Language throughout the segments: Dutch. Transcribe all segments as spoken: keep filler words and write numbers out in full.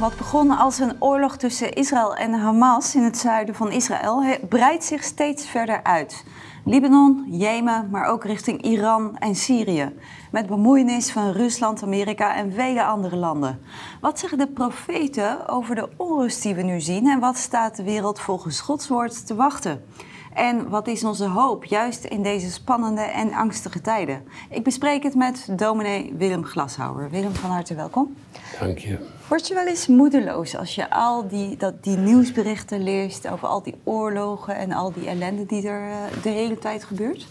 Wat begon als een oorlog tussen Israël en Hamas in het zuiden van Israël breidt zich steeds verder uit. Libanon, Jemen, maar ook richting Iran en Syrië. Met bemoeienis van Rusland, Amerika en vele andere landen. Wat zeggen de profeten over de onrust die we nu zien en wat staat de wereld volgens Gods woord te wachten? En wat is onze hoop, juist in deze spannende en angstige tijden? Ik bespreek het met dominee Willem Glashouwer. Willem, van harte welkom. Dank je. Word je wel eens moedeloos als je al die, dat, die nieuwsberichten leest over al die oorlogen en al die ellende die er uh, de hele tijd gebeurt?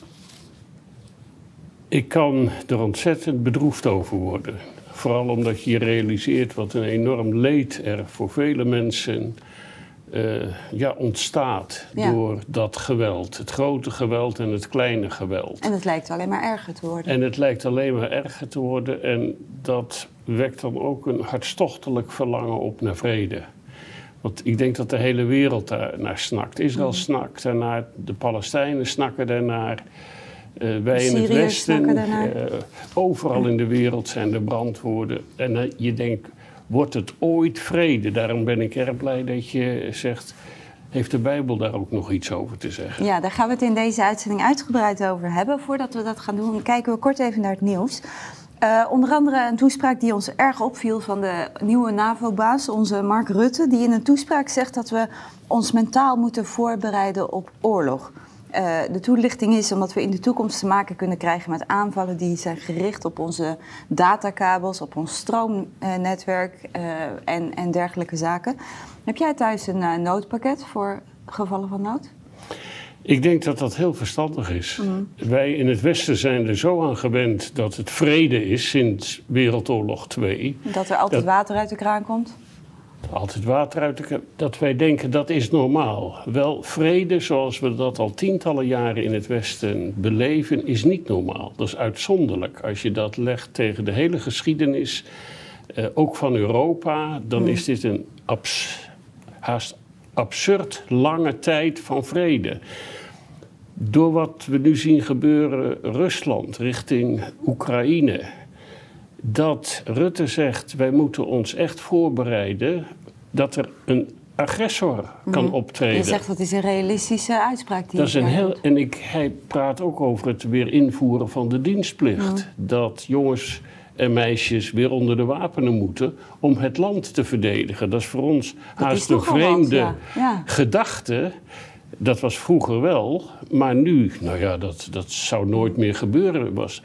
Ik kan er ontzettend bedroefd over worden. Vooral omdat je realiseert wat een enorm leed er voor vele mensen uh, ja, ontstaat ja. door dat geweld. Het grote geweld en het kleine geweld. En het lijkt alleen maar erger te worden. En het lijkt alleen maar erger te worden. En dat wekt dan ook een hartstochtelijk verlangen op naar vrede. Want ik denk dat de hele wereld daar naar snakt. Israël mm. snakt daarnaar, de Palestijnen snakken daarnaar. Uh, wij in het Westen, uh, overal in de wereld zijn er brandwoorden. En uh, je denkt, wordt het ooit vrede? Daarom ben ik erg blij dat je zegt, heeft de Bijbel daar ook nog iets over te zeggen? Ja, daar gaan we het in deze uitzending uitgebreid over hebben. Voordat we dat gaan doen, kijken we kort even naar het nieuws. Uh, onder andere een toespraak die ons erg opviel van de nieuwe NAVO-baas, onze Mark Rutte, die in een toespraak zegt dat we ons mentaal moeten voorbereiden op oorlog. Uh, de toelichting is omdat we in de toekomst te maken kunnen krijgen met aanvallen die zijn gericht op onze datakabels, op ons stroomnetwerk uh, en, en dergelijke zaken. Heb jij thuis een uh, noodpakket voor gevallen van nood? Ik denk dat dat heel verstandig is. Mm. Wij in het Westen zijn er zo aan gewend dat het vrede is sinds Wereldoorlog twee. Dat er altijd dat, water uit de kraan komt? Altijd water uit de kraan. Dat wij denken dat is normaal. Wel, vrede zoals we dat al tientallen jaren in het Westen beleven is niet normaal. Dat is uitzonderlijk. Als je dat legt tegen de hele geschiedenis, eh, ook van Europa, dan mm. is dit een abs- haast absurd lange tijd van vrede. Door wat we nu zien gebeuren, Rusland richting Oekraïne, dat Rutte zegt, wij moeten ons echt voorbereiden dat er een agressor kan mm-hmm. optreden. Je zegt dat is een realistische uitspraak. Die dat is een heel, en ik, hij praat ook over het weer invoeren van de dienstplicht. Mm. Dat jongens en meisjes weer onder de wapenen moeten om het land te verdedigen. Dat is voor ons dat haast een vreemde wat, ja. Ja. gedachte. Dat was vroeger wel, maar nu, nou ja, dat, dat zou nooit meer gebeuren. Was.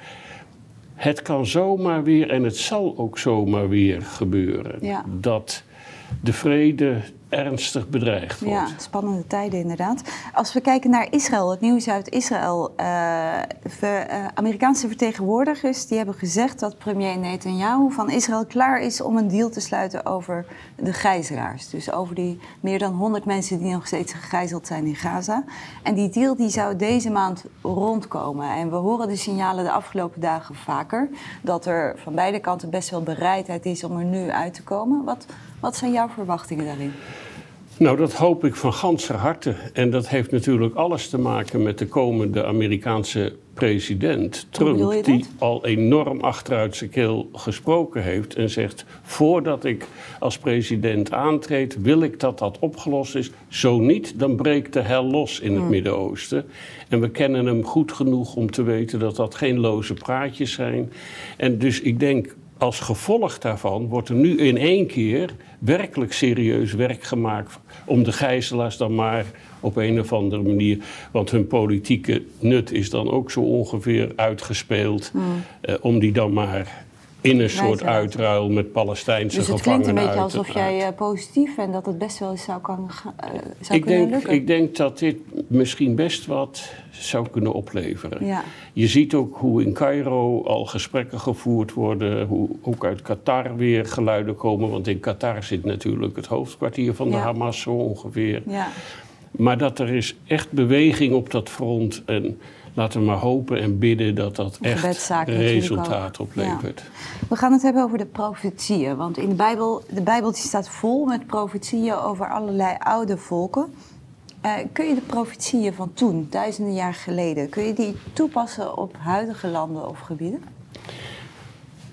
Het kan zomaar weer, en het zal ook zomaar weer gebeuren, ja. dat de vrede ernstig bedreigd wordt. Ja, spannende tijden inderdaad. Als we kijken naar Israël, het nieuws uit Israël. Uh, ver, uh, Amerikaanse vertegenwoordigers die hebben gezegd dat premier Netanyahu van Israël klaar is om een deal te sluiten over de gijzelaars. Dus over die meer dan honderd mensen die nog steeds gegijzeld zijn in Gaza. En die deal die zou deze maand rondkomen. En we horen de signalen de afgelopen dagen vaker dat er van beide kanten best wel bereidheid is om er nu uit te komen. Wat, wat zijn jouw verwachtingen daarin? Nou, dat hoop ik van ganser harte. En dat heeft natuurlijk alles te maken met de komende Amerikaanse president Trump, die al enorm achteruit zijn keel gesproken heeft en zegt, voordat ik als president aantreed, wil ik dat dat opgelost is. Zo niet, dan breekt de hel los in het hmm. Midden-Oosten. En we kennen hem goed genoeg om te weten dat dat geen loze praatjes zijn. En dus ik denk, als gevolg daarvan wordt er nu in één keer werkelijk serieus werk gemaakt om de gijzelaars dan maar op een of andere manier, want hun politieke nut is dan ook zo ongeveer uitgespeeld, mm. uh, om die dan maar in een soort uitruil met Palestijnse gevangenen uit. Dus het klinkt een beetje alsof uit. jij uh, positief en dat het best wel eens zou, kan, uh, zou ik kunnen denk, lukken. Ik denk dat dit misschien best wat zou kunnen opleveren. Ja. Je ziet ook hoe in Cairo al gesprekken gevoerd worden, hoe ook uit Qatar weer geluiden komen, want in Qatar zit natuurlijk het hoofdkwartier van de ja. Hamas zo ongeveer. Ja. Maar dat er is echt beweging op dat front en laten we maar hopen en bidden dat dat echt resultaat oplevert. Ja. We gaan het hebben over de profetieën. Want in de Bijbel, de Bijbel die staat vol met profetieën over allerlei oude volken. Uh, kun je de profetieën van toen, duizenden jaar geleden, kun je die toepassen op huidige landen of gebieden?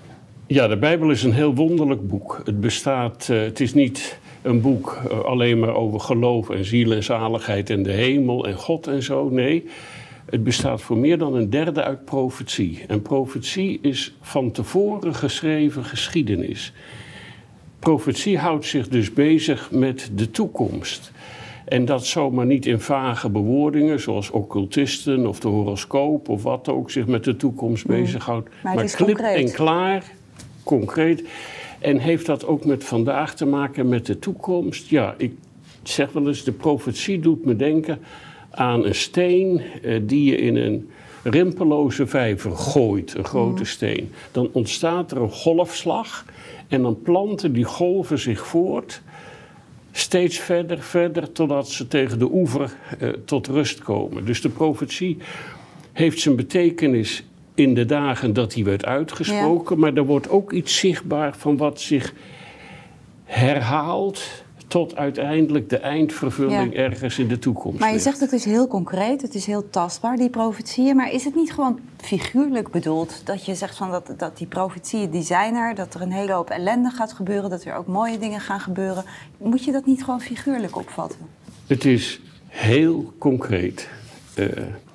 Ja, de Bijbel is een heel wonderlijk boek. Het bestaat, uh, het is niet een boek uh, alleen maar over geloof en ziel en zaligheid en de hemel en God en zo. Nee, het bestaat voor meer dan een derde uit profetie. En profetie is van tevoren geschreven geschiedenis. Profetie houdt zich dus bezig met de toekomst. En dat zomaar niet in vage bewoordingen, zoals occultisten of de horoscoop of wat ook zich met de toekomst mm. bezighoudt. Maar, maar klip en klaar, concreet. En heeft dat ook met vandaag te maken, met de toekomst? Ja, ik zeg wel eens, de profetie doet me denken aan een steen eh, die je in een rimpeloze vijver gooit, een grote mm. steen. Dan ontstaat er een golfslag en dan planten die golven zich voort, steeds verder, verder, totdat ze tegen de oever eh, tot rust komen. Dus de profetie heeft zijn betekenis in de dagen dat die werd uitgesproken, ja. maar er wordt ook iets zichtbaar van wat zich herhaalt tot uiteindelijk de eindvervulling ja. ergens in de toekomst. Maar je zegt het is heel concreet, het is heel tastbaar, die profetieën. Maar is het niet gewoon figuurlijk bedoeld dat je zegt van dat, dat die profetieën die zijn er, dat er een hele hoop ellende gaat gebeuren, dat er ook mooie dingen gaan gebeuren. Moet je dat niet gewoon figuurlijk opvatten? Het is heel concreet. Uh,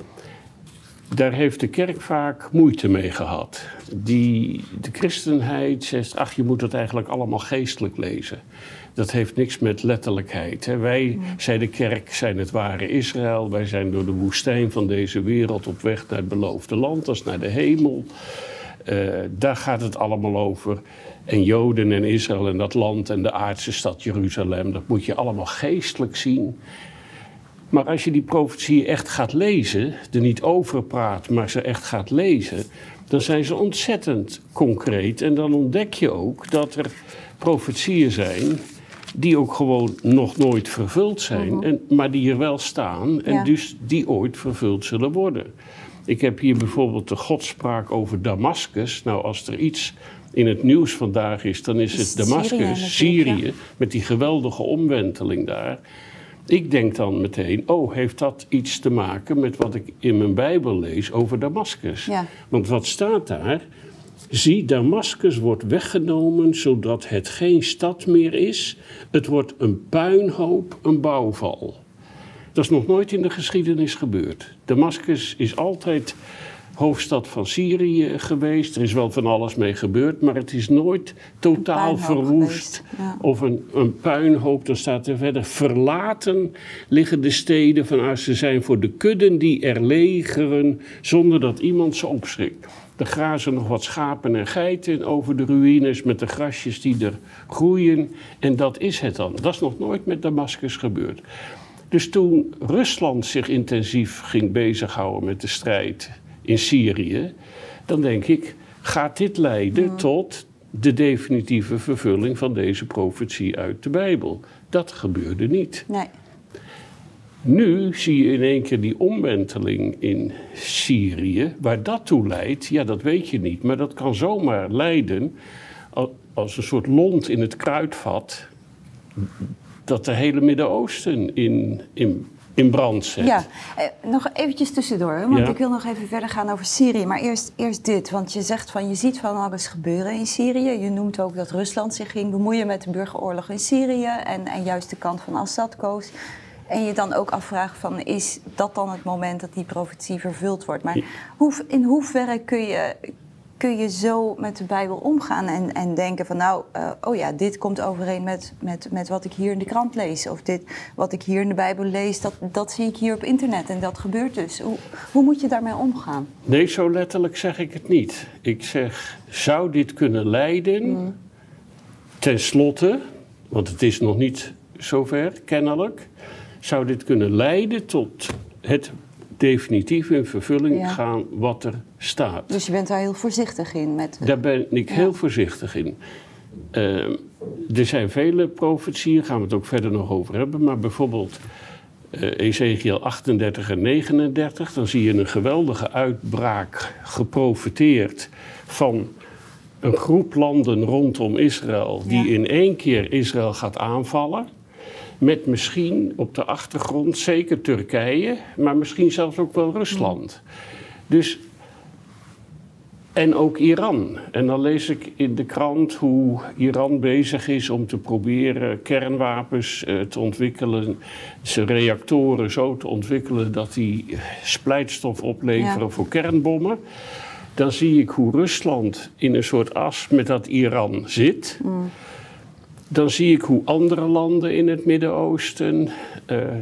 Daar heeft de kerk vaak moeite mee gehad. Die, de christenheid zegt, ach, je moet het eigenlijk allemaal geestelijk lezen. Dat heeft niks met letterlijkheid. Hè. Wij, mm. zei de kerk, zijn het ware Israël. Wij zijn door de woestijn van deze wereld op weg naar het beloofde land, als naar de hemel. Uh, daar gaat het allemaal over. En Joden en Israël en dat land en de aardse stad Jeruzalem, dat moet je allemaal geestelijk zien. Maar als je die profetieën echt gaat lezen, er niet over praat, maar ze echt gaat lezen, dan zijn ze ontzettend concreet. En dan ontdek je ook dat er profetieën zijn die ook gewoon nog nooit vervuld zijn, mm-hmm. en, maar die er wel staan en ja. dus die ooit vervuld zullen worden. Ik heb hier bijvoorbeeld de godspraak over Damascus. Nou, als er iets in het nieuws vandaag is, dan is het Damascus, Syrië, Syrië met die geweldige omwenteling daar. Ik denk dan meteen, oh, heeft dat iets te maken met wat ik in mijn Bijbel lees over Damascus? Ja. Want wat staat daar? Zie, Damascus wordt weggenomen, zodat het geen stad meer is. Het wordt een puinhoop, een bouwval. Dat is nog nooit in de geschiedenis gebeurd. Damascus is altijd hoofdstad van Syrië geweest. Er is wel van alles mee gebeurd, maar het is nooit totaal verwoest. Ja. Of een, een puinhoop, dan staat er verder. Verlaten liggen de steden van ze zijn voor de kudden die er legeren, zonder dat iemand ze opschrikt. Er grazen nog wat schapen en geiten over de ruïnes met de grasjes die er groeien. En dat is het dan. Dat is nog nooit met Damascus gebeurd. Dus toen Rusland zich intensief ging bezighouden met de strijd in Syrië, dan denk ik, gaat dit leiden mm. tot de definitieve vervulling van deze profetie uit de Bijbel? Dat gebeurde niet. Nee. Nu zie je in één keer die omwenteling in Syrië. Waar dat toe leidt, ja, dat weet je niet. Maar dat kan zomaar leiden als een soort lont in het kruidvat, dat de hele Midden-Oosten in, in, in brand zet. Ja, eh, nog eventjes tussendoor, want ja. ik wil nog even verder gaan over Syrië. Maar eerst, eerst dit, want je zegt van je ziet van alles gebeuren in Syrië. Je noemt ook dat Rusland zich ging bemoeien met de burgeroorlog in Syrië en, en juist de kant van Assad koos. En je dan ook afvraagt van, is dat dan het moment dat die profetie vervuld wordt? Maar hoe, in hoeverre kun je, kun je zo met de Bijbel omgaan en, en denken van, nou, uh, oh ja, dit komt overeen met, met, met wat ik hier in de krant lees. Of dit, wat ik hier in de Bijbel lees, dat, dat zie ik hier op internet en dat gebeurt dus. Hoe, hoe moet je daarmee omgaan? Nee, zo letterlijk zeg ik het niet. Ik zeg, zou dit kunnen leiden, mm. ten slotte, want het is nog niet zover, kennelijk, zou dit kunnen leiden tot het definitief in vervulling ja. gaan wat er staat. Dus je bent daar heel voorzichtig in? Met... Daar ben ik ja. heel voorzichtig in. Uh, er zijn vele profetieën, daar gaan we het ook verder nog over hebben. Maar bijvoorbeeld uh, Ezekiel achtendertig en negenendertig... dan zie je een geweldige uitbraak geprofeteerd van een groep landen rondom Israël, die ja. in één keer Israël gaat aanvallen. Met misschien op de achtergrond zeker Turkije, maar misschien zelfs ook wel Rusland. Dus En ook Iran. En dan lees ik in de krant hoe Iran bezig is om te proberen kernwapens uh, te ontwikkelen. Zijn reactoren zo te ontwikkelen dat die splijtstof opleveren ja. voor kernbommen. Dan zie ik hoe Rusland in een soort as met dat Iran zit. Mm. Dan zie ik hoe andere landen in het Midden-Oosten uh, uh,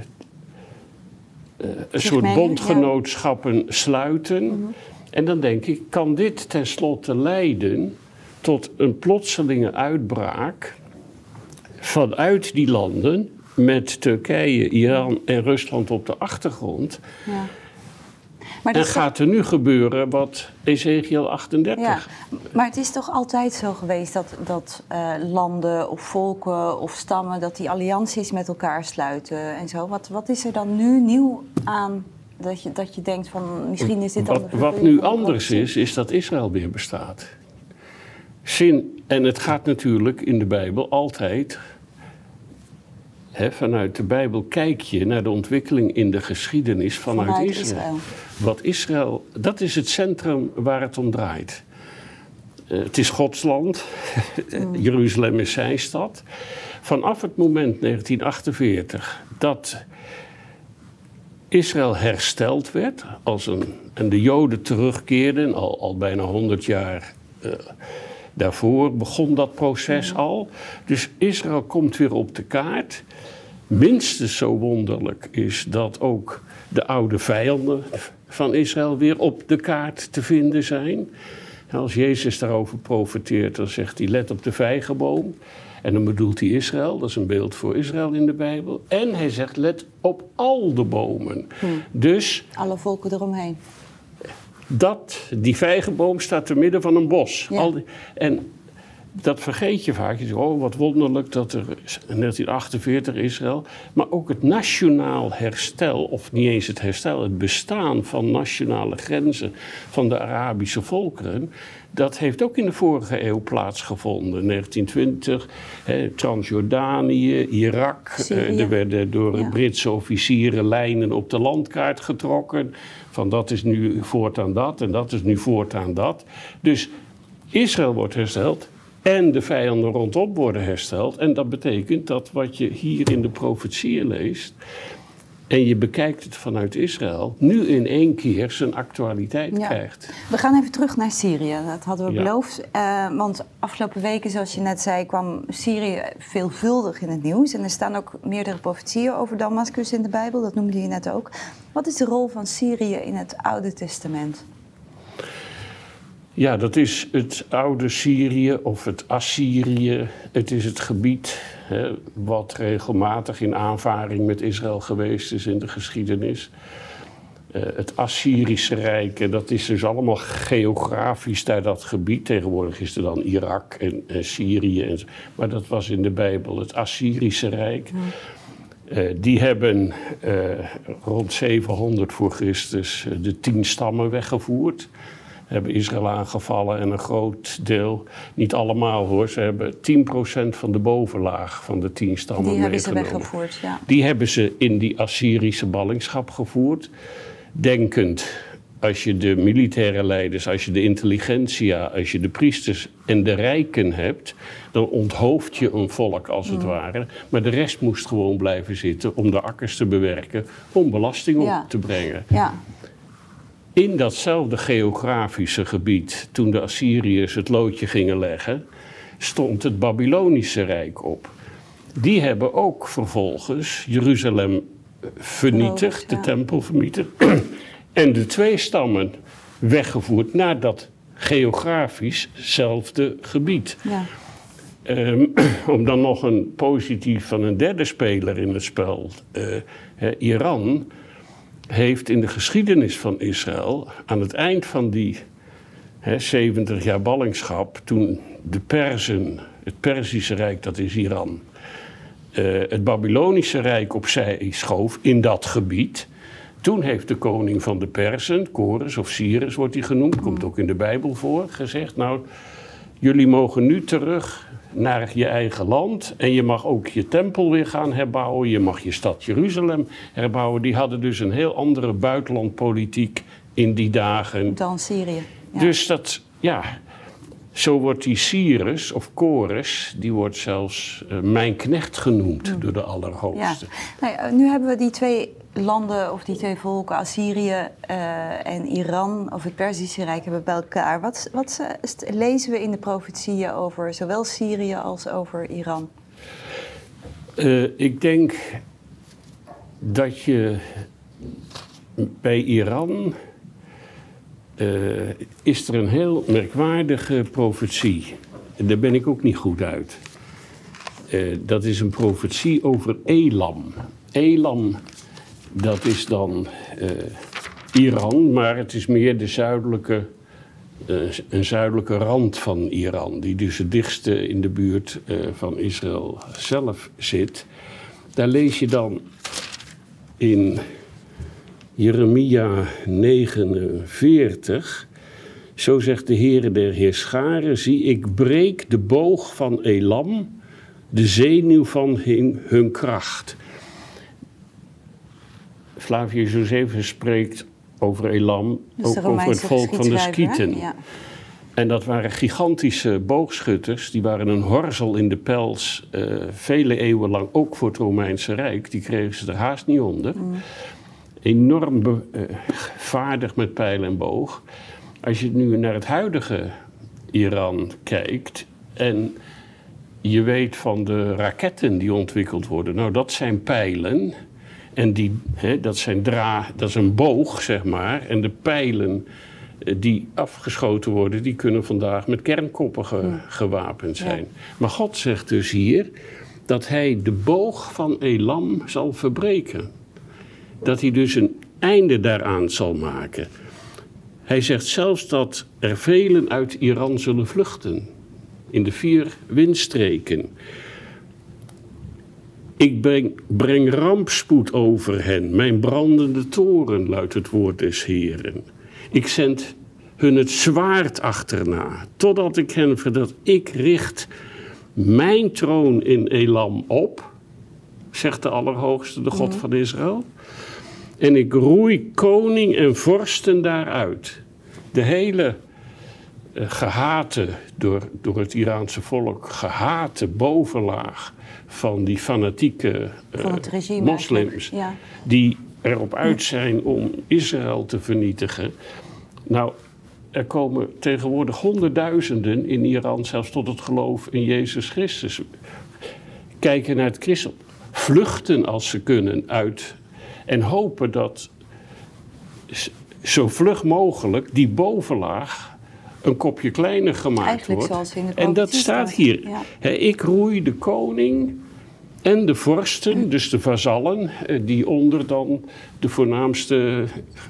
een soort bondgenootschappen ja. sluiten. Mm-hmm. En dan denk ik, kan dit tenslotte leiden tot een plotselinge uitbraak vanuit die landen met Turkije, Iran en Rusland op de achtergrond. Ja. Maar en gaat er nu gebeuren wat Ezekiel achtendertig... Ja, maar het is toch altijd zo geweest dat, dat uh, landen of volken of stammen... dat die allianties met elkaar sluiten en zo. Wat, wat is er dan nu nieuw aan dat je, dat je denkt van misschien is dit... Wat, wat nu anders is, is dat Israël weer bestaat. Zin, en het gaat natuurlijk in de Bijbel altijd... He, vanuit de Bijbel kijk je naar de ontwikkeling in de geschiedenis vanuit, vanuit Israël. Israël. Wat Israël, dat is het centrum waar het om draait. Uh, het is Gods land, mm. Jeruzalem is zijn stad. Vanaf het moment negentien achtenveertig dat Israël hersteld werd, als een, en de Joden terugkeerden, al, al bijna honderd jaar uh, daarvoor begon dat proces mm. al. Dus Israël komt weer op de kaart. Minstens zo wonderlijk is dat ook de oude vijanden van Israël weer op de kaart te vinden zijn. Als Jezus daarover profeteert, dan zegt hij let op de vijgenboom. En dan bedoelt hij Israël, dat is een beeld voor Israël in de Bijbel. En hij zegt let op al de bomen. Hmm. Dus alle volken eromheen. Dat, die vijgenboom staat te midden van een bos. Ja. Al die, en dat vergeet je vaak. Je zegt, oh, wat wonderlijk dat er negentien achtenveertig Israël... maar ook het nationaal herstel, of niet eens het herstel... het bestaan van nationale grenzen van de Arabische volkeren... dat heeft ook in de vorige eeuw plaatsgevonden. negentien twintig, hè, Transjordanië, Irak. Eh, er werden door ja. Britse officieren lijnen op de landkaart getrokken. Van dat is nu voortaan dat en dat is nu voortaan dat. Dus Israël wordt hersteld... en de vijanden rondom worden hersteld. En dat betekent dat wat je hier in de profetieën leest... en je bekijkt het vanuit Israël... nu in één keer zijn actualiteit ja. krijgt. We gaan even terug naar Syrië. Dat hadden we ja. beloofd. Uh, want afgelopen weken, zoals je net zei... kwam Syrië veelvuldig in het nieuws. En er staan ook meerdere profetieën over Damascus in de Bijbel. Dat noemde je net ook. Wat is de rol van Syrië in het Oude Testament? Ja, dat is het oude Syrië of het Assyrië. Het is het gebied hè, wat regelmatig in aanvaring met Israël geweest is in de geschiedenis. Uh, het Assyrische Rijk, dat is dus allemaal geografisch daar dat gebied. Tegenwoordig is er dan Irak en, en Syrië. En, maar dat was in de Bijbel het Assyrische Rijk. Hmm. Uh, die hebben uh, rond zevenhonderd voor Christus de tien stammen weggevoerd. Hebben Israël aangevallen en een groot deel, niet allemaal hoor, ze hebben tien procent van de bovenlaag van de tien stammen meegenomen. Die hebben ze weggevoerd, ja. Die hebben ze in die Assyrische ballingschap gevoerd. Denkend, als je de militaire leiders, als je de intelligentsia, als je de priesters en de rijken hebt, dan onthoofd je een volk als het mm. ware. Maar de rest moest gewoon blijven zitten om de akkers te bewerken, om belasting op ja. te brengen. Ja. In datzelfde geografische gebied, toen de Assyriërs het loodje gingen leggen, stond het Babylonische Rijk op. Die hebben ook vervolgens Jeruzalem vernietigd, de ja. tempel vernietigd, en de twee stammen weggevoerd naar dat geografischzelfde gebied. Ja. Um, om dan nog een positief van een derde speler in het spel, uh, uh, Iran... heeft in de geschiedenis van Israël, aan het eind van die hè, zeventig jaar ballingschap, toen de Perzen, het Perzische Rijk, dat is Iran, uh, het Babylonische Rijk opzij schoof in dat gebied. Toen heeft de koning van de Perzen, Kores of Cyrus wordt hij genoemd, komt ook in de Bijbel voor, gezegd, nou, jullie mogen nu terug naar je eigen land en je mag ook je tempel weer gaan herbouwen, je mag je stad Jeruzalem herbouwen. Die hadden dus een heel andere buitenlandpolitiek in die dagen. Dan Syrië. Ja. Dus dat ja, zo wordt die Cyrus of Kores, die wordt zelfs uh, mijn knecht genoemd mm. door de Allerhoogste. Ja. Nou, nu hebben we die twee landen of die twee volken, Assyrië uh, en Iran of het Perzische Rijk, hebben bij elkaar. Wat, wat uh, lezen we in de profetieën over zowel Syrië als over Iran? Uh, ik denk dat je bij Iran uh, is er een heel merkwaardige profetie. Daar ben ik ook niet goed uit. Uh, dat is een profetie over Elam. Elam, dat is dan uh, Iran, maar het is meer de zuidelijke, uh, een zuidelijke rand van Iran, die dus het dichtste in de buurt uh, van Israël zelf zit. Daar lees je dan in Jeremia negenenveertig, zo zegt de Heere der Heerscharen, zie ik breek de boog van Elam, de zenuw van hun, hun kracht. Flavius Josephus spreekt over Elam, ook over het volk van de Skythen. Ja. En dat waren gigantische boogschutters, die waren een horzel in de pels, uh, vele eeuwen lang, ook voor het Romeinse Rijk. Die kregen ze er haast niet onder. Mm. Enorm be, uh, vaardig met pijl en boog. Als je nu naar het huidige Iran kijkt en je weet van de raketten die ontwikkeld worden, nou dat zijn pijlen. En die, hè, dat, zijn dra, dat is een boog, zeg maar. En de pijlen die afgeschoten worden, die kunnen vandaag met kernkoppen ge, ja. gewapend zijn. Ja. Maar God zegt dus hier dat hij de boog van Elam zal verbreken. Dat hij dus een einde daaraan zal maken. Hij zegt zelfs dat er velen uit Iran zullen vluchten. In de vier windstreken. Ik breng, breng rampspoed over hen, mijn brandende toren, luidt het woord des Heeren. Ik zend hun het zwaard achterna, totdat ik hen verdat ik richt mijn troon in Elam op, zegt de Allerhoogste, de God mm. van Israël. En ik roei koning en vorsten daaruit. De hele uh, gehate, door, door het Iraanse volk, gehate bovenlaag van die fanatieke uh, regime, moslims, ja. die erop uit zijn om Israël te vernietigen. Nou, er komen tegenwoordig honderdduizenden in Iran zelfs tot het geloof in Jezus Christus. Kijken naar het christendom, vluchten als ze kunnen uit en hopen dat zo vlug mogelijk die bovenlaag een kopje kleiner gemaakt Eigenlijk wordt. Zoals in het en dat staat hier. Ja. He, ik roei de koning en de vorsten, dus de vazallen, die onder dan de voornaamste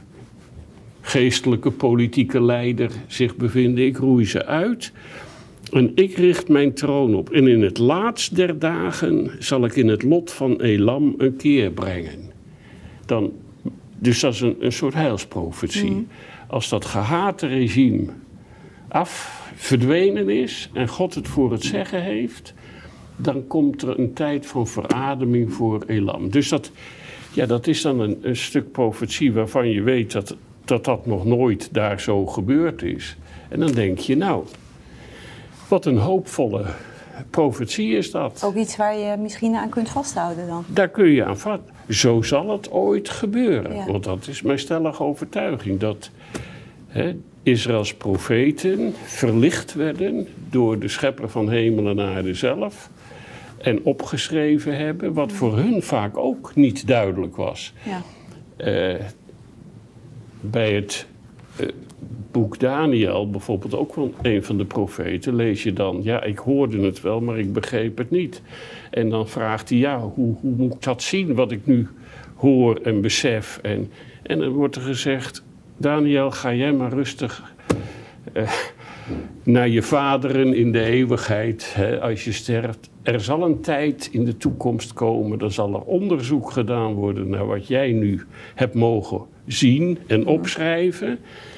geestelijke politieke leider zich bevinden. Ik roei ze uit en ik richt mijn troon op. En in het laatst der dagen zal ik in het lot van Elam een keer brengen. Dan, dus dat is een, een soort heilsprofetie. Mm. Als dat gehate regime af verdwenen is en God het voor het zeggen heeft, dan komt er een tijd van verademing voor Elam. Dus dat, ja, dat is dan een, een stuk profetie waarvan je weet dat, dat dat nog nooit daar zo gebeurd is. En dan denk je, nou, wat een hoopvolle profetie is dat. Ook iets waar je misschien aan kunt vasthouden dan? Daar kun je aan vasthouden. Zo zal het ooit gebeuren. Ja. Want dat is mijn stellige overtuiging. Dat hè, Israëls profeten verlicht werden door de schepper van hemel en aarde zelf. En opgeschreven hebben, wat voor hun vaak ook niet duidelijk was. Ja. Uh, bij het uh, boek Daniel, bijvoorbeeld ook van een van de profeten, lees je dan, ja, ik hoorde het wel, maar ik begreep het niet. En dan vraagt hij, ja, hoe, hoe moet ik dat zien, wat ik nu hoor en besef? En, en dan wordt er gezegd, Daniel, ga jij maar rustig uh, naar je vaderen in de eeuwigheid, hè, als je sterft. Er zal een tijd in de toekomst komen, dan zal er onderzoek gedaan worden naar wat jij nu hebt mogen zien en opschrijven.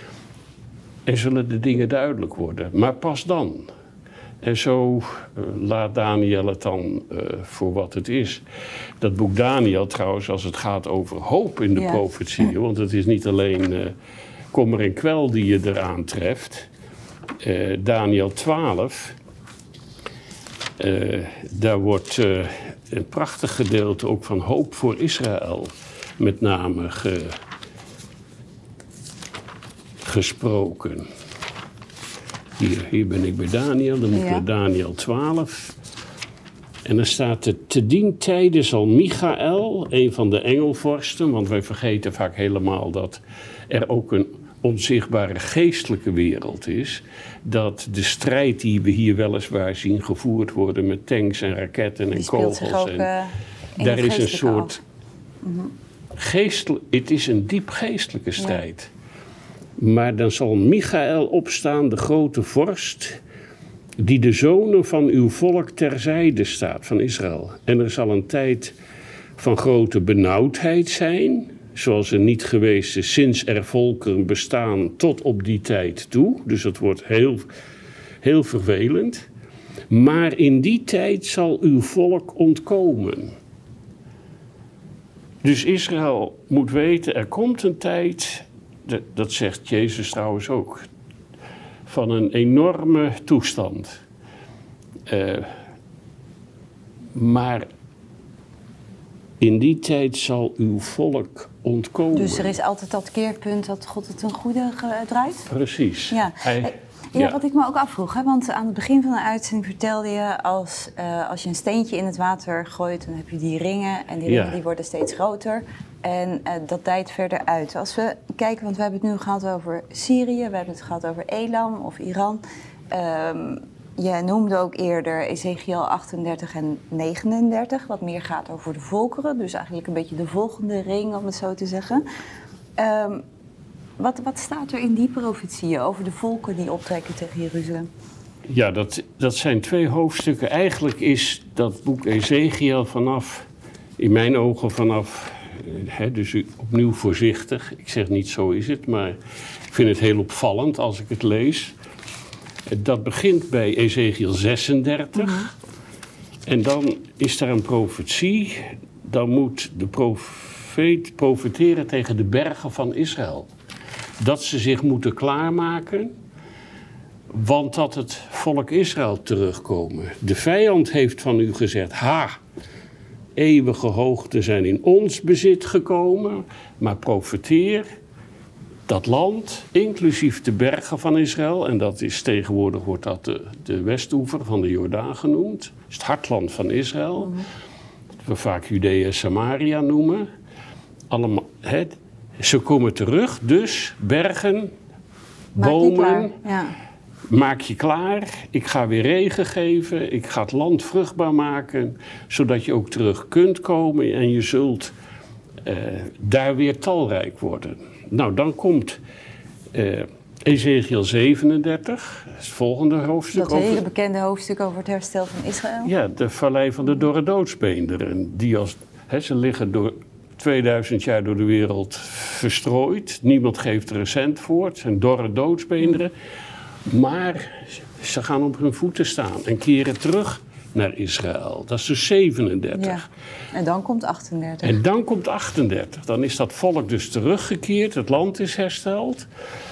En zullen de dingen duidelijk worden. Maar pas dan. En zo uh, laat Daniel het dan uh, voor wat het is. Dat boek Daniel trouwens, als het gaat over hoop in de ja. profetieën, want het is niet alleen uh, kommer en kwel die je eraan treft. uh, Daniël twaalf, uh, daar wordt uh, een prachtig gedeelte ook van hoop voor Israël met name ge, gesproken. Hier, hier ben ik bij Daniël, dan moet ik ja. naar Daniël twaalf. En dan staat er, te dien tijde zal Michaël, een van de engelvorsten, want wij vergeten vaak helemaal dat er ook een onzichtbare geestelijke wereld is, dat de strijd die we hier weliswaar zien gevoerd worden met tanks en raketten en die kogels. Speelt zich ook, en uh, daar is een soort mm-hmm. geestelijk, het is een diep geestelijke strijd. Ja. Maar dan zal Michaël opstaan, de grote vorst, die de zonen van uw volk terzijde staat, van Israël. En er zal een tijd van grote benauwdheid zijn, zoals er niet geweest is sinds er volkeren bestaan tot op die tijd toe. Dus het wordt heel, heel vervelend. Maar in die tijd zal uw volk ontkomen. Dus Israël moet weten, er komt een tijd, dat zegt Jezus trouwens ook, van een enorme toestand. Uh, maar in die tijd zal uw volk ontkomen. Dus er is altijd dat keerpunt dat God het een goede draait? Precies. Ja. Hij, ja, ja, wat ik me ook afvroeg, hè, want aan het begin van de uitzending vertelde je, als, uh, als je een steentje in het water gooit, dan heb je die ringen en die ringen ja. die worden steeds groter. En uh, dat dijt verder uit. Als we kijken, want we hebben het nu gehad over Syrië, we hebben het gehad over Elam of Iran. Um, je noemde ook eerder Ezechiël achtendertig en negenendertig, wat meer gaat over de volkeren. Dus eigenlijk een beetje de volgende ring, om het zo te zeggen. Um, wat, wat staat er in die profetieën over de volken die optrekken tegen Jeruzalem? Ja, dat, dat zijn twee hoofdstukken. Eigenlijk is dat boek Ezechiël vanaf, in mijn ogen vanaf... He, dus opnieuw voorzichtig. Ik zeg niet zo is het, maar ik vind het heel opvallend als ik het lees. Dat begint bij Ezechiël zesendertig. Mm-hmm. En dan is daar een profetie. Dan moet de profeet profeteren tegen de bergen van Israël. Dat ze zich moeten klaarmaken, want dat het volk Israël terugkomen. De vijand heeft van u gezegd, ha, eeuwige hoogten zijn in ons bezit gekomen, maar profeteer dat land, inclusief de bergen van Israël, en dat is tegenwoordig wordt dat de, de westoever van de Jordaan genoemd, dat is het hartland van Israël, mm-hmm. dat we vaak Judea en Samaria noemen. Allemaal, he, ze komen terug, dus bergen, maak bomen, je ja. maak je klaar. Ik ga weer regen geven, ik ga het land vruchtbaar maken, zodat je ook terug kunt komen en je zult uh, daar weer talrijk worden. Nou, dan komt uh, Ezechiël zevenendertig, dat is het volgende hoofdstuk. Dat hele bekende hoofdstuk over het herstel van Israël. Ja, de vallei van de dorre doodsbeenderen. Die als, he, ze liggen door tweeduizend jaar door de wereld verstrooid. Niemand geeft er een cent voor. Het zijn dorre doodsbeenderen. Maar ze gaan op hun voeten staan en keren terug naar Israël. Dat is dus zevenendertig. Ja. En dan komt achtendertig. En dan komt achtendertig. Dan is dat volk dus teruggekeerd. Het land is hersteld.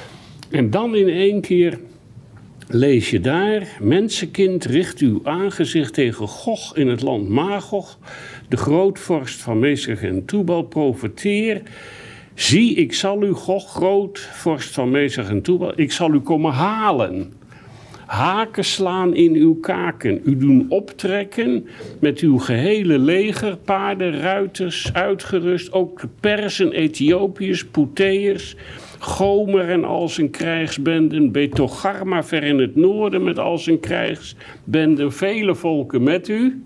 En dan in één keer lees je daar: mensenkind, richt uw aangezicht tegen Gog in het land Magog, de grootvorst van Mesech en Tubal, profeteer. Zie, ik zal u, Gog, grootvorst van Mesech en Tubal, ik zal u komen halen. Haken slaan in uw kaken, u doen optrekken met uw gehele leger, paarden, ruiters, uitgerust, ook Persen, Ethiopiërs, Poeteërs, Gomer en al zijn krijgsbenden, Betogarma ver in het noorden met al zijn krijgsbenden, vele volken met u.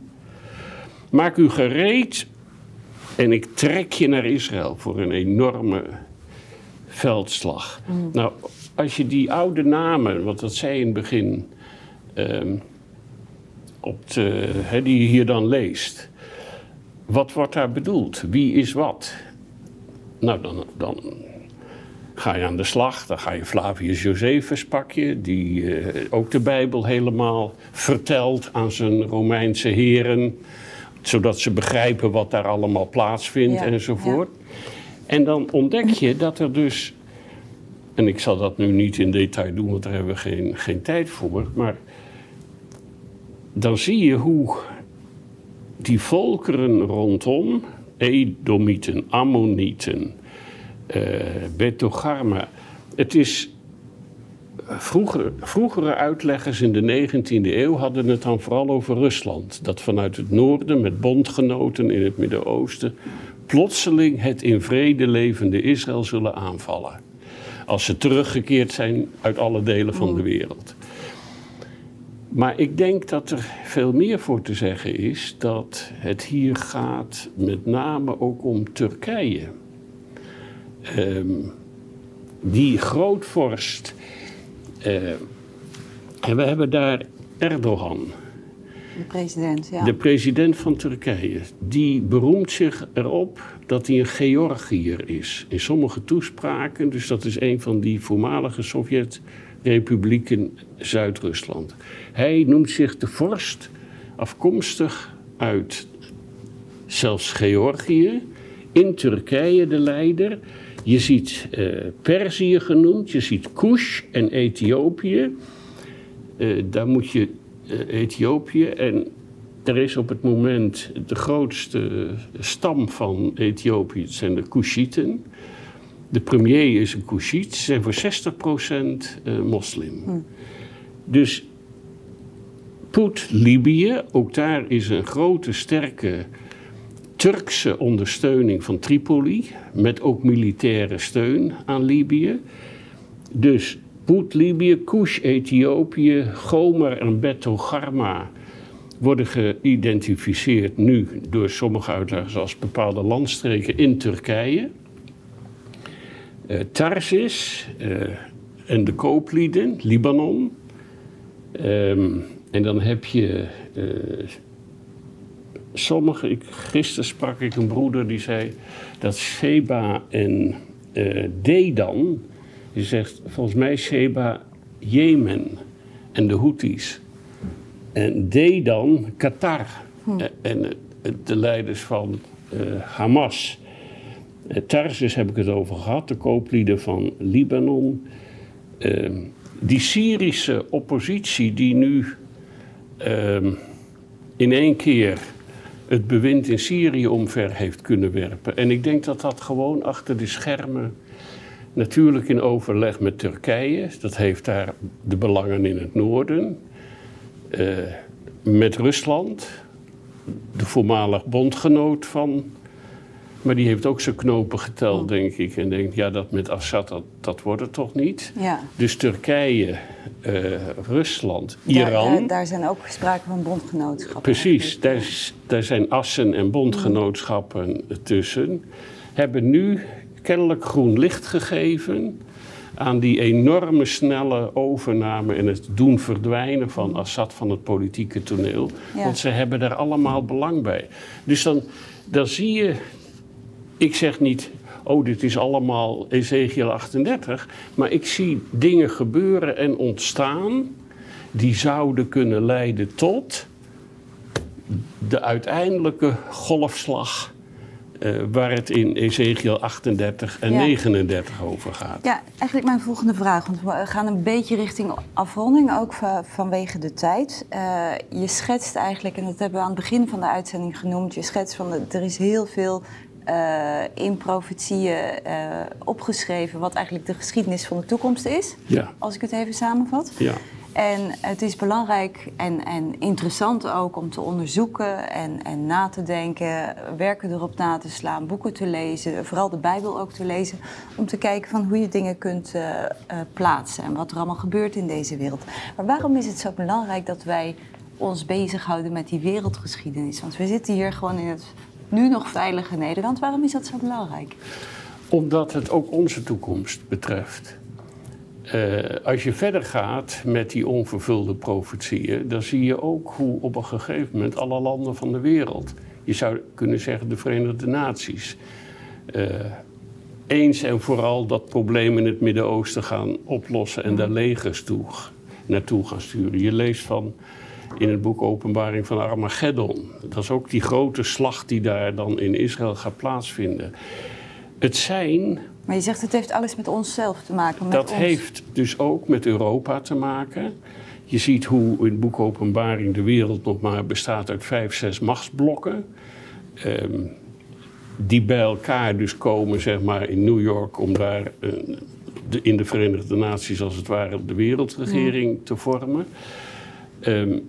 Maak u gereed en ik trek je naar Israël voor een enorme veldslag. Mm. Nou, als je die oude namen, want dat zei in het begin, um, op de, he, die je hier dan leest. Wat wordt daar bedoeld? Wie is wat? Nou, dan, dan ga je aan de slag. Dan ga je Flavius Josephus pakken, die uh, ook de Bijbel helemaal vertelt aan zijn Romeinse heren, zodat ze begrijpen wat daar allemaal plaatsvindt, ja, enzovoort. Ja. En dan ontdek je dat er dus en ik zal dat nu niet in detail doen, want daar hebben we geen, geen tijd voor. Maar dan zie je hoe die volkeren rondom, Edomieten, Ammonieten, uh, Betogarma. Het is, vroeger, vroegere uitleggers in de negentiende eeuw hadden het dan vooral over Rusland. Dat vanuit het noorden met bondgenoten in het Midden-Oosten plotseling het in vrede levende Israël zullen aanvallen. Als ze teruggekeerd zijn uit alle delen van de wereld. Maar ik denk dat er veel meer voor te zeggen is dat het hier gaat met name ook om Turkije. Um, die grootvorst, uh, en we hebben daar Erdogan. De president, ja. De president van Turkije. Die beroemt zich erop dat hij een Georgiër is. In sommige toespraken, dus dat is een van die voormalige Sovjet-republieken Zuid-Rusland. Hij noemt zich de vorst, afkomstig uit zelfs Georgië. In Turkije de leider. Je ziet uh, Perzië genoemd, je ziet Kush en Ethiopië. Uh, daar moet je uh, Ethiopië en er is op het moment de grootste stam van Ethiopië, het zijn de Kushieten. De premier is een Kushit, ze zijn voor zestig procent uh, moslim. Hm. Dus Poet, Libië, ook daar is een grote, sterke Turkse ondersteuning van Tripoli, met ook militaire steun aan Libië. Dus Poet, Libië, Kush, Ethiopië, Gomer en Betogarma worden geïdentificeerd nu door sommige uitleggers als bepaalde landstreken in Turkije. Uh, Tarsis uh, en de kooplieden, Libanon. Um, en dan heb je uh, sommige, ik, gisteren sprak ik een broeder die zei dat Sheba en uh, Dedan, die zegt volgens mij Sheba Jemen en de Houthis. En Dedan Qatar hm. uh, en uh, de leiders van uh, Hamas. Uh, Tarsus heb ik het over gehad, de kooplieden van Libanon. Uh, die Syrische oppositie die nu uh, in één keer het bewind in Syrië omver heeft kunnen werpen. En ik denk dat dat gewoon achter de schermen, natuurlijk in overleg met Turkije, dat heeft daar de belangen in het noorden, uh, met Rusland, de voormalig bondgenoot van, maar die heeft ook zijn knopen geteld, oh. denk ik. En denkt, ja, dat met Assad, dat, dat wordt het toch niet. Ja. Dus Turkije, uh, Rusland, Iran. Daar, daar, daar zijn ook sprake van bondgenootschappen. Precies, daar, daar zijn assen en bondgenootschappen mm. tussen. Hebben nu kennelijk groen licht gegeven aan die enorme snelle overname en het doen verdwijnen van Assad van het politieke toneel. Ja. Want ze hebben daar allemaal belang bij. Dus dan, dan zie je, ik zeg niet, oh, dit is allemaal Ezekiel achtendertig, maar ik zie dingen gebeuren en ontstaan die zouden kunnen leiden tot de uiteindelijke golfslag Uh, waar het in Ezekiel achtendertig en ja. negenendertig over gaat. Ja, eigenlijk mijn volgende vraag, want we gaan een beetje richting afronding, ook van, vanwege de tijd. Uh, je schetst eigenlijk, en dat hebben we aan het begin van de uitzending genoemd, je schetst van, de, er is heel veel uh, in profetieën uh, opgeschreven wat eigenlijk de geschiedenis van de toekomst is, ja. als ik het even samenvat. Ja. En het is belangrijk en, en interessant ook om te onderzoeken en, en na te denken, werken erop na te slaan, boeken te lezen, vooral de Bijbel ook te lezen, om te kijken van hoe je dingen kunt uh, uh, plaatsen en wat er allemaal gebeurt in deze wereld. Maar waarom is het zo belangrijk dat wij ons bezighouden met die wereldgeschiedenis? Want we zitten hier gewoon in het nu nog veilige Nederland. Waarom is dat zo belangrijk? Omdat het ook onze toekomst betreft. Uh, als je verder gaat met die onvervulde profetieën, dan zie je ook hoe op een gegeven moment alle landen van de wereld, je zou kunnen zeggen de Verenigde Naties, uh, eens en vooral dat probleem in het Midden-Oosten gaan oplossen en daar legers toe, naartoe gaan sturen. Je leest van in het boek Openbaring van Armageddon. Dat is ook die grote slag die daar dan in Israël gaat plaatsvinden. Het zijn Maar je zegt het heeft alles met onszelf te maken. Met dat ons. heeft dus ook met Europa te maken. Je ziet hoe in het boek Openbaring de wereld nog maar bestaat uit vijf, zes machtsblokken. Um, die bij elkaar dus komen, zeg maar, in New York om daar uh, de, in de Verenigde Naties als het ware de wereldregering mm. te vormen. Um,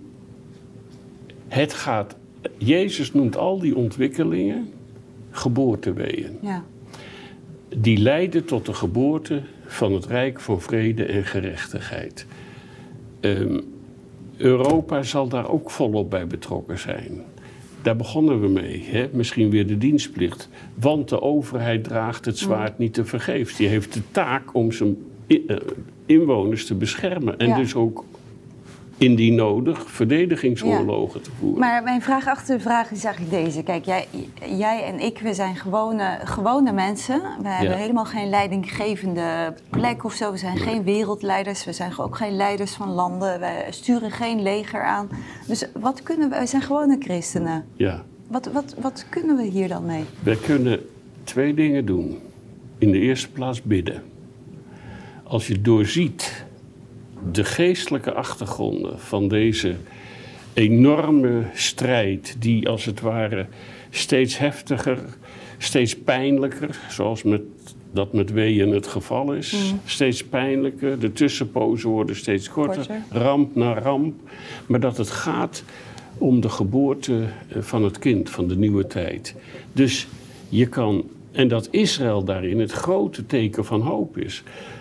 het gaat, Jezus noemt al die ontwikkelingen geboorteweeën. Ja. Die leiden tot de geboorte van het Rijk van vrede en gerechtigheid. Um, Europa zal daar ook volop bij betrokken zijn. Daar begonnen we mee. Hè? Misschien weer de dienstplicht. Want de overheid draagt het zwaard niet te vergeefs. Die heeft de taak om zijn inwoners te beschermen. En ja. dus ook indien nodig verdedigingsoorlogen ja. te voeren. Maar mijn vraag achter de vraag is eigenlijk deze. Kijk, jij, jij en ik, we zijn gewone, gewone mensen. We hebben ja. helemaal geen leidinggevende plek of zo. We zijn nee. geen wereldleiders. We zijn ook geen leiders van landen. We sturen geen leger aan. Dus wat kunnen we... We zijn gewone christenen. Ja. Wat, wat, wat kunnen we hier dan mee? We kunnen twee dingen doen. In de eerste plaats bidden. Als je doorziet de geestelijke achtergronden van deze enorme strijd, die als het ware steeds heftiger, steeds pijnlijker, zoals met, dat met weeën het geval is, mm. steeds pijnlijker, de tussenpozen worden steeds korter, korter, ramp na ramp, maar dat het gaat om de geboorte van het kind, van de nieuwe tijd. Dus je kan, en dat Israël daarin het grote teken van hoop is.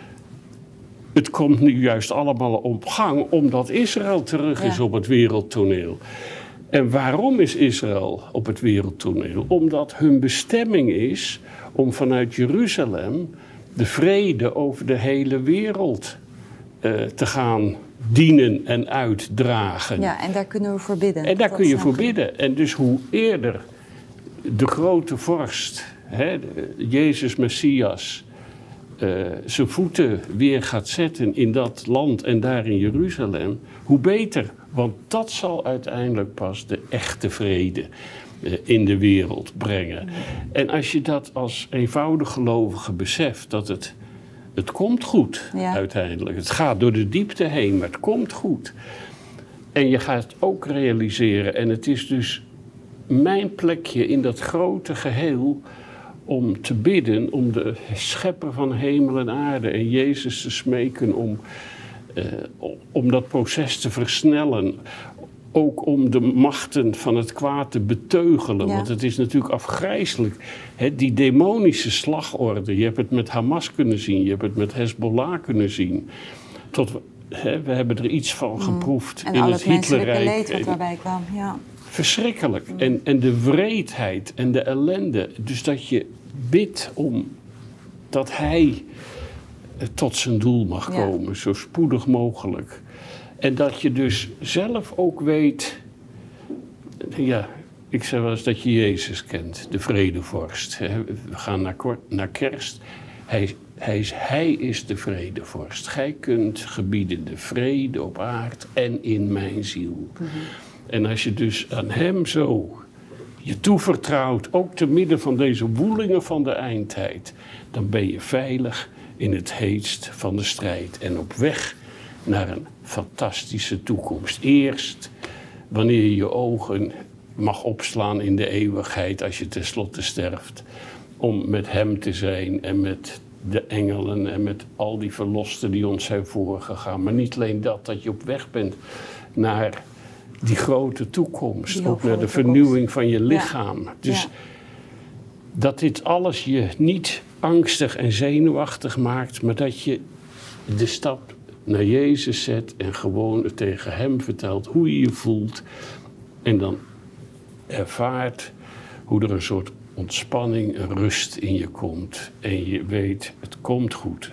Het komt nu juist allemaal op gang omdat Israël terug is ja. op het wereldtoneel. En waarom is Israël op het wereldtoneel? Omdat hun bestemming is om vanuit Jeruzalem de vrede over de hele wereld uh, te gaan dienen en uitdragen. Ja, en daar kunnen we voor bidden. En daar kun je voor bidden. En dus hoe eerder de grote vorst, hè, Jezus Messias, Uh, zijn voeten weer gaat zetten in dat land en daar in Jeruzalem, hoe beter. Want dat zal uiteindelijk pas de echte vrede uh, in de wereld brengen. En als je dat als eenvoudig gelovige beseft, dat het, het komt goed ja. uiteindelijk. Het gaat door de diepte heen, maar het komt goed. En je gaat ook realiseren, en het is dus mijn plekje in dat grote geheel om te bidden, om de schepper van hemel en aarde en Jezus te smeken om, uh, om dat proces te versnellen. Ook om de machten van het kwaad te beteugelen. Ja. Want het is natuurlijk afgrijselijk. He, die demonische slagorde. Je hebt het met Hamas kunnen zien. Je hebt het met Hezbollah kunnen zien. Tot, he, we hebben er iets van geproefd mm. in het Hitlerrijk. En al het menselijke leed wat daarbij kwam. Ja. Verschrikkelijk. Mm. En, en de wreedheid en de ellende. Dus dat je bidt om dat hij tot zijn doel mag komen. Ja. Zo spoedig mogelijk. En dat je dus zelf ook weet. Ja, ik zeg wel eens dat je Jezus kent. De vredevorst. We gaan naar, naar kerst. Hij, hij, is, hij is de vredevorst. Gij kunt gebieden de vrede op aard en in mijn ziel. Mm-hmm. En als je dus aan hem zo je toevertrouwt, ook te midden van deze woelingen van de eindtijd, dan ben je veilig in het heetst van de strijd en op weg naar een fantastische toekomst. Eerst wanneer je je ogen mag opslaan in de eeuwigheid als je tenslotte sterft, om met hem te zijn en met de engelen en met al die verlosten die ons zijn voorgegaan. Maar niet alleen dat, dat je op weg bent naar die grote toekomst, die ook naar de vernieuwing van je lichaam. Ja. Dus ja. dat dit alles je niet angstig en zenuwachtig maakt, maar dat je de stap naar Jezus zet en gewoon tegen hem vertelt hoe je je voelt. En dan ervaart hoe er een soort ontspanning, een rust in je komt. En je weet, het komt goed.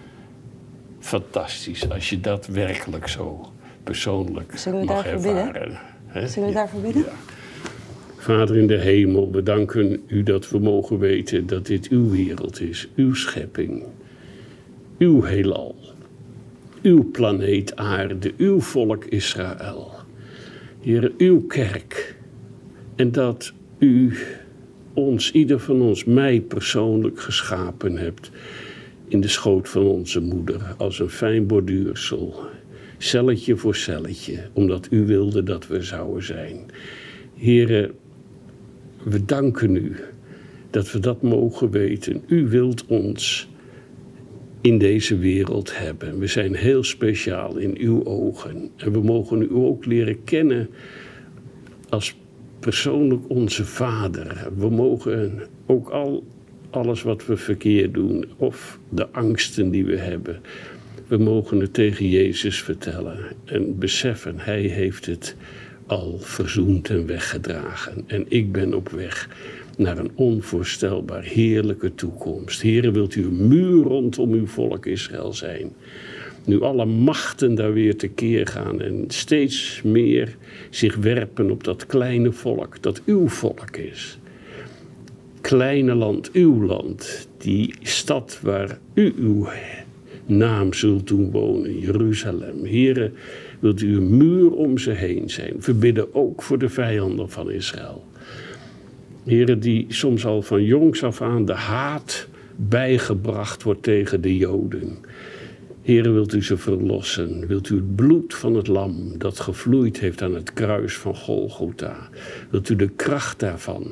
Fantastisch, als je dat werkelijk zo persoonlijk Zullen we mag ervaren. He? Zullen we daarvoor bidden? Ja. Vader in de hemel, we danken u dat we mogen weten dat dit uw wereld is, uw schepping, uw heelal, uw planeet aarde, uw volk Israël. Heer, uw kerk. En dat u ons, ieder van ons, mij persoonlijk geschapen hebt in de schoot van onze moeder, als een fijn borduursel, celletje voor celletje, omdat u wilde dat we zouden zijn. Here, we danken u dat we dat mogen weten. U wilt ons in deze wereld hebben. We zijn heel speciaal in uw ogen. En we mogen u ook leren kennen als persoonlijk onze Vader. We mogen ook al alles wat we verkeerd doen, of de angsten die we hebben, we mogen het tegen Jezus vertellen en beseffen, hij heeft het al verzoend en weggedragen. En ik ben op weg naar een onvoorstelbaar heerlijke toekomst. Heere, wilt u een muur rondom uw volk Israël zijn? Nu alle machten daar weer tekeer gaan en steeds meer zich werpen op dat kleine volk, dat uw volk is. Kleine land, uw land, die stad waar u uw naam zult doen wonen, Jeruzalem. Heere, wilt u een muur om ze heen zijn. Verbidden ook voor de vijanden van Israël. Heere, die soms al van jongs af aan de haat bijgebracht wordt tegen de Joden. Heere, wilt u ze verlossen? Wilt u het bloed van het lam dat gevloeid heeft aan het kruis van Golgotha? Wilt u de kracht daarvan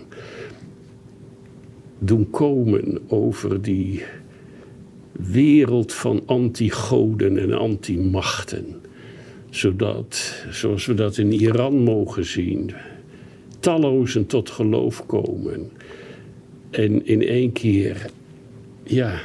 doen komen over die wereld van antigoden en antimachten? Zodat, zoals we dat in Iran mogen zien, tallozen tot geloof komen. En in één keer, ja,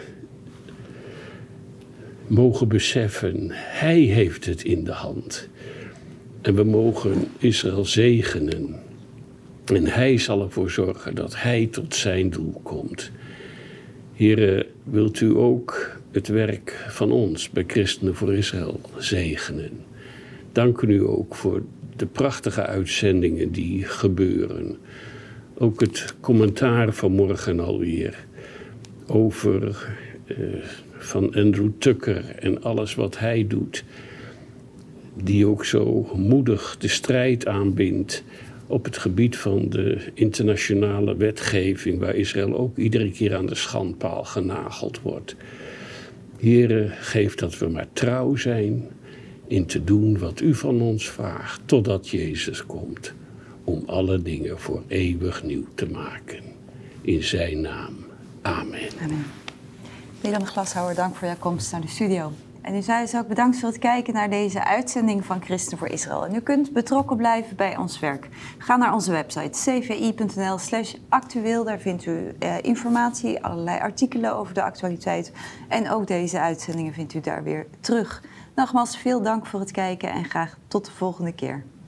mogen beseffen, hij heeft het in de hand. En we mogen Israël zegenen. En hij zal ervoor zorgen dat hij tot zijn doel komt. Heere, wilt u ook het werk van ons bij Christenen voor Israël zegenen. Dank u ook voor de prachtige uitzendingen die gebeuren. Ook het commentaar van morgen alweer over eh, van Andrew Tucker en alles wat hij doet. Die ook zo moedig de strijd aanbindt op het gebied van de internationale wetgeving, waar Israël ook iedere keer aan de schandpaal genageld wordt. Heere, geef dat we maar trouw zijn in te doen wat u van ons vraagt, totdat Jezus komt, om alle dingen voor eeuwig nieuw te maken. In zijn naam. Amen. Amen. Willem Glashouwer, dank voor jouw komst naar de studio. En u zei dus ook bedankt voor het kijken naar deze uitzending van Christen voor Israël. En u kunt betrokken blijven bij ons werk. Ga naar onze website c v i punt n l slash actueel. Daar vindt u eh, informatie, allerlei artikelen over de actualiteit. En ook deze uitzendingen vindt u daar weer terug. Nogmaals, veel dank voor het kijken en graag tot de volgende keer.